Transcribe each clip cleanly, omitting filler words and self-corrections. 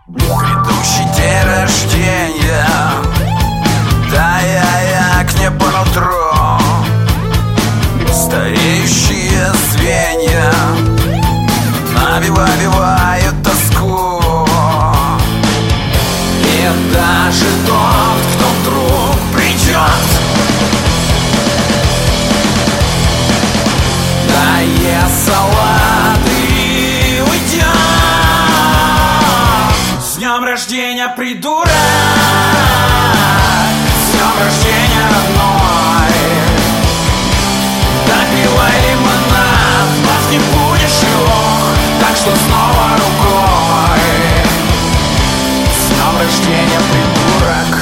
Грядущий день рождения, да я к небу нутру. Стареющие звенья навевают тоску. И даже тот, кто вдруг придет, доест салат и уйдет. С днем рождения, придурок! С днем рождения, родной! Допивай лимонад, вновь не будешь его, так что снова рукой. С днем рождения, придурок!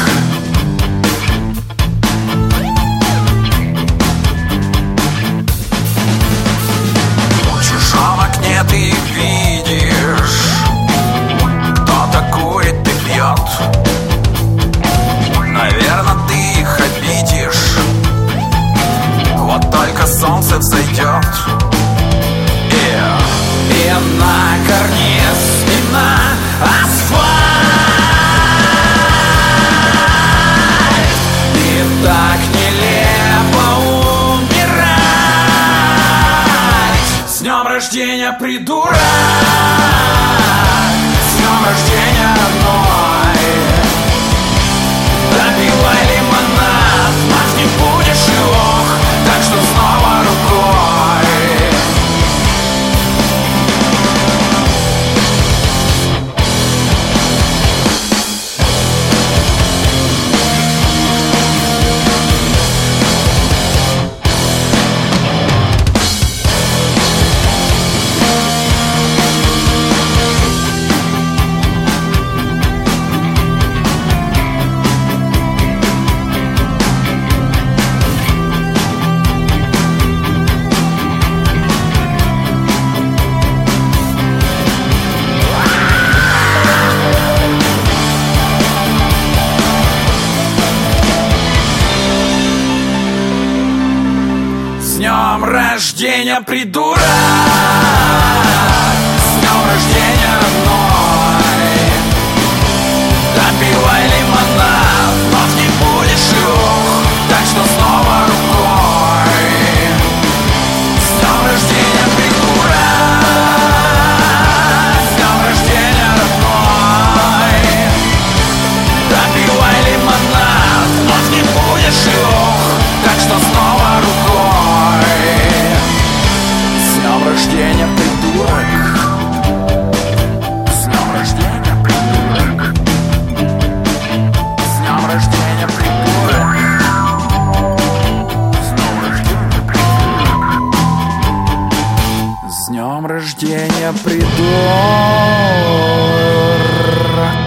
В чужом окне ты видишь, кто-то курит и пьет. Наверное, ты их обидишь, вот только солнце взойдет. И на карниз, и на асфальт. И так нелепо умирать. С днем рождения, придурок! С днем рождения, родной! Допивай лимонад, вновь не будешь его, так что снова рукой. С днем рождения, придурок! С днем рождения, родной! Допивай лимонад, вновь не будешь его, так что снова рукой. С днем рождения, придурок! С днем рождения, родной! Допивай лимонад, вновь не будешь его, так что снова рукой. С днем рождения, придурок! С днем рождения, придурок! С днем рождения, придурок! С днем рождения, придурок! С днем рождения, придурок!